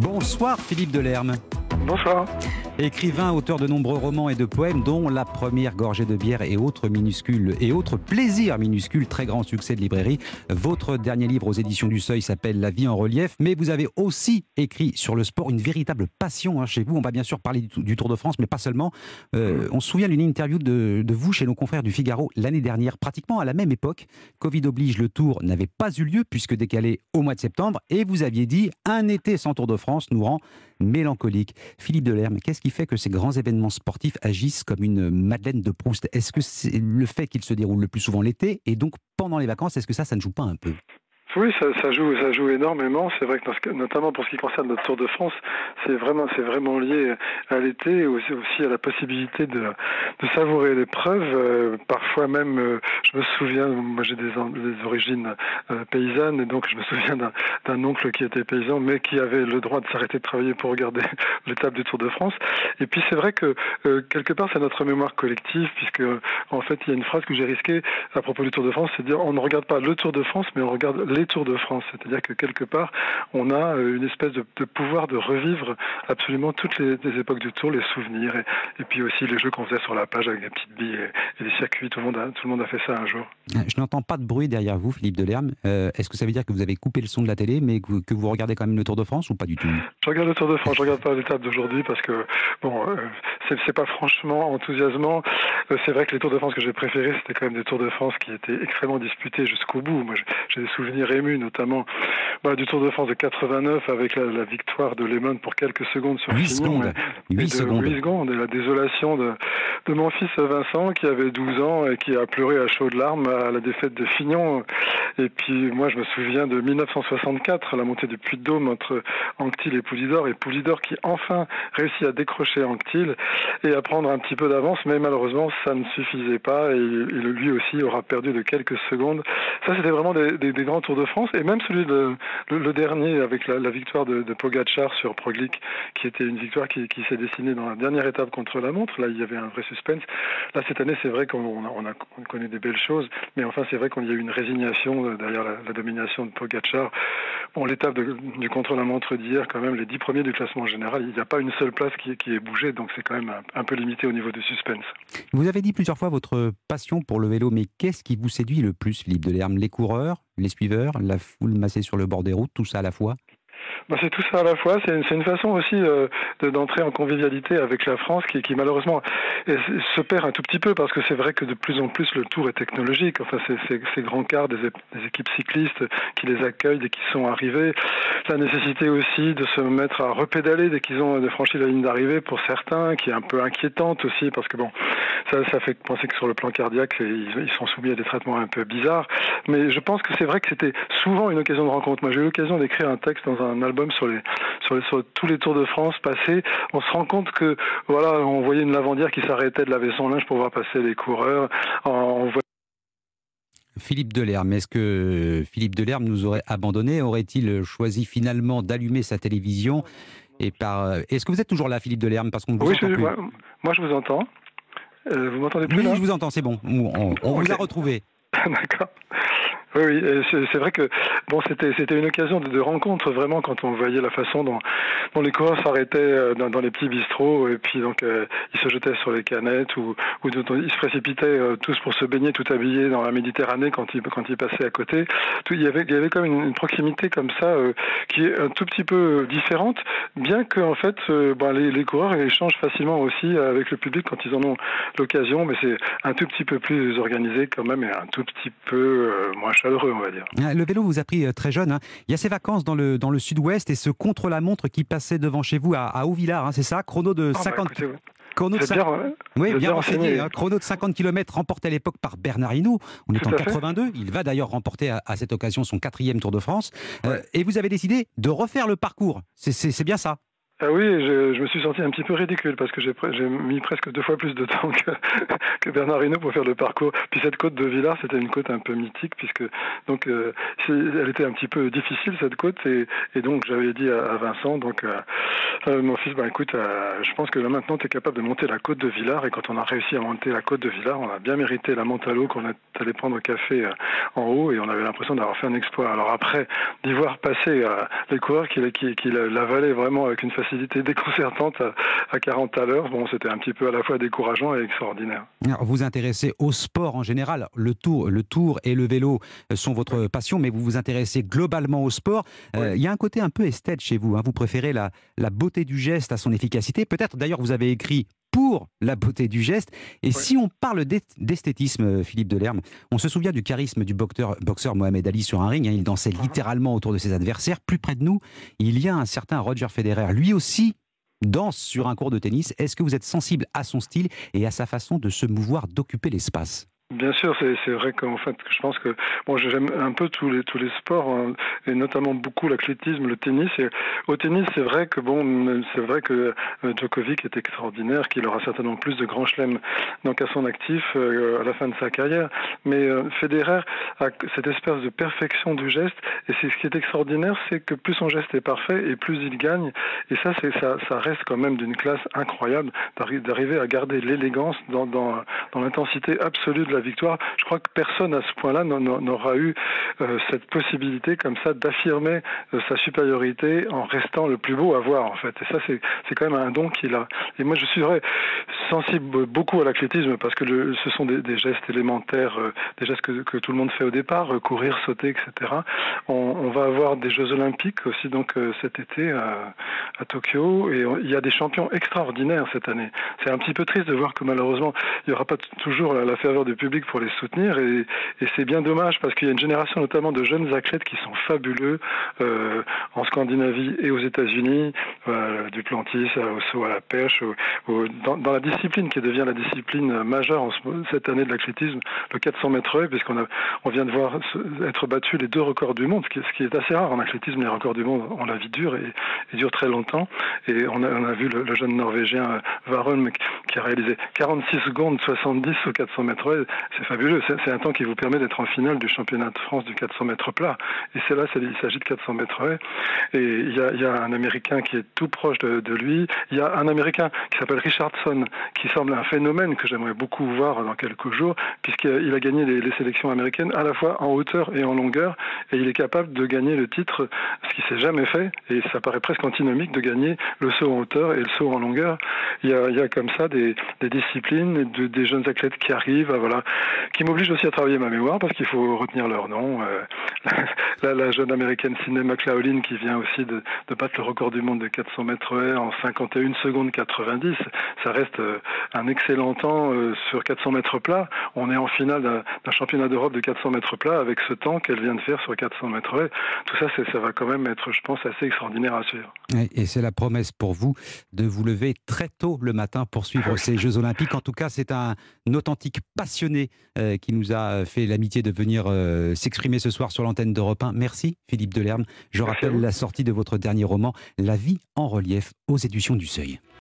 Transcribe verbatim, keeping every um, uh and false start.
Bonsoir Philippe Delerme. Bonsoir. Écrivain, auteur de nombreux romans et de poèmes, dont La première gorgée de bière et autres minuscules et autres plaisirs minuscules, très grand succès de librairie. Votre dernier livre aux éditions du Seuil s'appelle La vie en relief, mais vous avez aussi écrit sur le sport, une véritable passion hein, chez vous. On va bien sûr parler du, du Tour de France, mais pas seulement. Euh, on se souvient d'une interview de, de vous chez nos confrères du Figaro l'année dernière, pratiquement à la même époque. Covid oblige, le Tour n'avait pas eu lieu puisque décalé au mois de septembre, et vous aviez dit « Un été sans Tour de France nous rend mélancolique ». Philippe Delerme, qu'est-ce qui fait que ces grands événements sportifs agissent comme une Madeleine de Proust? Est-ce que c'est le fait qu'ils se déroulent le plus souvent l'été, et donc pendant les vacances, est-ce que ça, ça ne joue pas un peu? Oui, ça, ça joue, ça joue énormément. C'est vrai que dans ce, notamment pour ce qui concerne notre Tour de France, c'est vraiment, c'est vraiment lié à l'été et aussi, aussi à la possibilité de, de savourer l'épreuve. Euh, parfois même, euh, je me souviens, moi j'ai des, des origines euh, paysannes, et donc je me souviens d'un, d'un oncle qui était paysan, mais qui avait le droit de s'arrêter de travailler pour regarder l'étape du Tour de France. Et puis c'est vrai que euh, quelque part, c'est notre mémoire collective, puisque en fait, il y a une phrase que j'ai risquée à propos du Tour de France, c'est de dire on ne regarde pas le Tour de France, mais on regarde les Tours de France. C'est-à-dire que quelque part, on a une espèce de, de pouvoir de revivre absolument toutes les, les époques du Tour, les souvenirs, et, et puis aussi les jeux qu'on faisait sur la page avec des petites billes et, et des circuits. Tout le monde a, tout le monde a fait ça un jour. Je n'entends pas de bruit derrière vous, Philippe Delerme. Euh, est-ce que ça veut dire que vous avez coupé le son de la télé, mais que, que vous regardez quand même le Tour de France, ou pas du tout? Je regarde le Tour de France, je regarde pas l'étape d'aujourd'hui parce que bon, euh, c'est, c'est pas franchement enthousiasmant. Euh, c'est vrai que les Tours de France que j'ai préférés, c'était quand même des Tours de France qui étaient extrêmement disputés jusqu'au bout. Moi, j'ai des souvenirs émus, notamment bah, du Tour de France de quatre-vingt-neuf avec la, la victoire de Lehmann pour quelques secondes sur huit Fignon. Secondes. Et, huit et de, secondes. huit secondes. Et la désolation de, de mon fils Vincent qui avait douze ans et qui a pleuré à chaudes larmes à la défaite de Fignon. Et puis moi, je me souviens de mille neuf cent soixante-quatre, la montée du Puy-de-Dôme entre Anctil et Poulidor, et Poulidor qui enfin réussit à décrocher Anctil et à prendre un petit peu d'avance, mais malheureusement ça ne suffisait pas, et, et lui aussi aura perdu de quelques secondes. Ça, c'était vraiment des, des, des grands Tours de France, et même celui de le, le dernier avec la, la victoire de, de Pogačar sur Proglic, qui était une victoire qui, qui s'est dessinée dans la dernière étape contre la montre. Là, il y avait un vrai suspense. Là, cette année, c'est vrai qu'on a, on a, on connaît des belles choses, mais enfin, c'est vrai qu'il y a eu une résignation derrière la, la domination de Pogačar. Bon, l'étape de, du contre-la-montre d'hier, quand même, les dix premiers du classement général, il n'y a pas une seule place qui, qui est bougée, donc c'est quand même un, un peu limité au niveau du suspense. Vous avez dit plusieurs fois votre passion pour le vélo, mais qu'est-ce qui vous séduit le plus, Philippe Delerme? Les coureurs, les suiveurs, la foule massée sur le bord des routes, tout ça à la fois? Ben, c'est tout ça à la fois. C'est une, c'est une façon aussi euh, de, d'entrer en convivialité avec la France qui, qui malheureusement se perd un tout petit peu, parce que c'est vrai que de plus en plus le Tour est technologique. Enfin, c'est, c'est, ces grands cars des, des équipes cyclistes qui les accueillent dès qu'ils sont arrivés. La nécessité aussi de se mettre à repédaler dès qu'ils ont franchi la ligne d'arrivée pour certains, qui est un peu inquiétante aussi, parce que bon, ça, ça fait penser que sur le plan cardiaque, ils, ils sont soumis à des traitements un peu bizarres. Mais je pense que c'est vrai que c'était souvent une occasion de rencontre. Moi, j'ai eu l'occasion d'écrire un texte dans un album sur les, sur les, sur tous les Tours de France passés. On se rend compte que, voilà, on voyait une lavandière qui s'arrêtait de laver son linge pour voir passer les coureurs. On voit... Philippe Delerme, est-ce que Philippe Delerme nous aurait abandonné? Aurait-il choisi finalement d'allumer sa télévision et par... Est-ce que vous êtes toujours là, Philippe Delerme? Parce qu'on ne vous oui, entend je, plus. moi, moi, je vous entends. Euh, vous m'entendez plus? Oui, là je vous entends, c'est bon. On, on, on okay. vous a retrouvé. D'accord. Oui, oui, c'est, c'est vrai que bon, c'était c'était une occasion de, de rencontre vraiment, quand on voyait la façon dont, dont les coureurs s'arrêtaient dans, dans les petits bistrots, et puis donc euh, ils se jetaient sur les canettes, ou, ou de, ils se précipitaient euh, tous pour se baigner tout habillés dans la Méditerranée quand ils quand ils passaient à côté. Tout, il y avait il y avait comme une, une proximité comme ça euh, qui est un tout petit peu différente, bien que en fait euh, ben, les, les coureurs échangent facilement aussi avec le public quand ils en ont l'occasion, mais c'est un tout petit peu plus organisé quand même, et un tout petit peu euh, moins chaleureux, on va dire. Le vélo vous a pris très jeune. Hein. Il y a ces vacances dans le, dans le sud-ouest, et ce contre-la-montre qui passait devant chez vous à, à Haut-Villard, hein, c'est ça? Chrono de ah, cinquante... Bah, écoutez, chrono de bien, cinquante... ouais. Oui, bien, bien renseigné. renseigné. Hein. Chrono de cinquante kilomètres remporté à l'époque par Bernard Hinault. On est Tout en à quatre-vingt-deux. fait. Il va d'ailleurs remporter à, à cette occasion son quatrième Tour de France. Ouais. Euh, et vous avez décidé de refaire le parcours. C'est, c'est, c'est bien ça? Ah oui, je, je me suis senti un petit peu ridicule parce que j'ai, j'ai mis presque deux fois plus de temps que, que Bernard Hinault pour faire le parcours. Puis cette côte de Villars, c'était une côte un peu mythique puisque donc euh, elle était un petit peu difficile cette côte et, et donc j'avais dit à, à Vincent, donc euh, euh, mon fils, bah écoute, euh, je pense que là maintenant tu es capable de monter la côte de Villars et quand on a réussi à monter la côte de Villars, on a bien mérité la monte à l'eau qu'on est allé prendre au café euh, en haut et on avait l'impression d'avoir fait un exploit. Alors après, d'y voir passer euh, les coureurs qui, qui, qui l'avalaient vraiment avec une facilité déconcertante à, à quarante à l'heure. Bon, c'était un petit peu à la fois décourageant et extraordinaire. Alors, vous vous intéressez au sport en général. Le tour, le tour et le vélo sont votre Oui. passion, mais vous vous intéressez globalement au sport. Oui. Euh, il y a un côté un peu esthète chez vous. Hein. Vous préférez la, la beauté du geste à son efficacité. Peut-être, d'ailleurs, vous avez écrit pour la beauté du geste. Et Oui. si on parle d'esthétisme, Philippe Delerme, on se souvient du charisme du boxeur, boxeur Mohamed Ali sur un ring. Hein. Il dansait Uh-huh. littéralement autour de ses adversaires. Plus près de nous, il y a un certain Roger Federer. Lui aussi danse sur un court de tennis. Est-ce que vous êtes sensible à son style et à sa façon de se mouvoir, d'occuper l'espace ? Bien sûr, c'est, c'est vrai qu'en fait, je pense que bon, j'aime un peu tous les tous les sports hein, et notamment beaucoup l'athlétisme, le tennis. Et au tennis, c'est vrai que bon, c'est vrai que Djokovic est extraordinaire, qu'il aura certainement plus de grands chelems donc à son actif euh, à la fin de sa carrière. Mais euh, Federer a cette espèce de perfection du geste et c'est ce qui est extraordinaire, c'est que plus son geste est parfait et plus il gagne. Et ça, c'est ça, ça reste quand même d'une classe incroyable d'arriver à garder l'élégance dans dans dans l'intensité absolue de la victoire. Je crois que personne à ce point-là n'aura eu euh, cette possibilité comme ça d'affirmer euh, sa supériorité en restant le plus beau à voir en fait. Et ça c'est c'est quand même un don qu'il a. Et moi je suis vrai, sensible beaucoup à l'athlétisme parce que le, ce sont des, des gestes élémentaires, euh, des gestes que, que tout le monde fait au départ, euh, courir, sauter, et cetera. On, on va avoir des Jeux Olympiques aussi donc euh, cet été à, à Tokyo et on, il y a des champions extraordinaires cette année. C'est un petit peu triste de voir que malheureusement il n'y aura pas t- toujours la, la ferveur du public pour les soutenir et, et c'est bien dommage parce qu'il y a une génération notamment de jeunes athlètes qui sont fabuleux euh, en Scandinavie et aux États-Unis, euh, du plantis au saut à la pêche, au, au, dans, dans la discipline qui devient la discipline majeure en ce, cette année de l'athlétisme, le quatre cents mètres puisqu'on a, on vient de voir être battus les deux records du monde, ce qui, ce qui est assez rare en athlétisme. Les records du monde, on la vie dure et, et dure très longtemps. Et on a, on a vu le, le jeune Norvégien Warholm qui a réalisé quarante-six secondes soixante-dix au quatre cents mètres. C'est fabuleux. C'est, c'est un temps qui vous permet d'être en finale du championnat de France du quatre cents mètres plat. Et c'est là, c'est, il s'agit de quatre cents mètres haies. Et il y a, il y a un Américain qui est tout proche de, de lui. Il y a un Américain qui s'appelle Richardson, qui semble un phénomène que j'aimerais beaucoup voir dans quelques jours, puisqu'il a gagné les, les sélections américaines à la fois en hauteur et en longueur. Et il est capable de gagner le titre, ce qui s'est jamais fait. Et ça paraît presque antinomique de gagner le saut en hauteur et le saut en longueur. Il y a, il y a comme ça des, des disciplines, de, des jeunes athlètes qui arrivent, à, voilà, qui m'obligent aussi à travailler ma mémoire parce qu'il faut retenir leur nom. Euh, la, la jeune américaine Sydney McLaughlin qui vient aussi de, de battre le record du monde de quatre cents mètres haies en cinquante et une secondes quatre-vingt-dix. Ça reste euh, un excellent temps euh, sur quatre cents mètres plat. On est en finale d'un, d'un championnat d'Europe de quatre cents mètres plat avec ce temps qu'elle vient de faire sur quatre cents mètres haies. Tout ça, c'est, ça va quand même être, je pense, assez extraordinaire à suivre. Et c'est la promesse pour vous de vous lever très tôt le matin pour suivre ces Jeux Olympiques. En tout cas, c'est un authentique passionné euh, qui nous a fait l'amitié de venir euh, s'exprimer ce soir sur l'antenne d'Europe un. Merci Philippe Delerme. Je rappelle la sortie de votre dernier roman, La vie en relief, aux éditions du Seuil.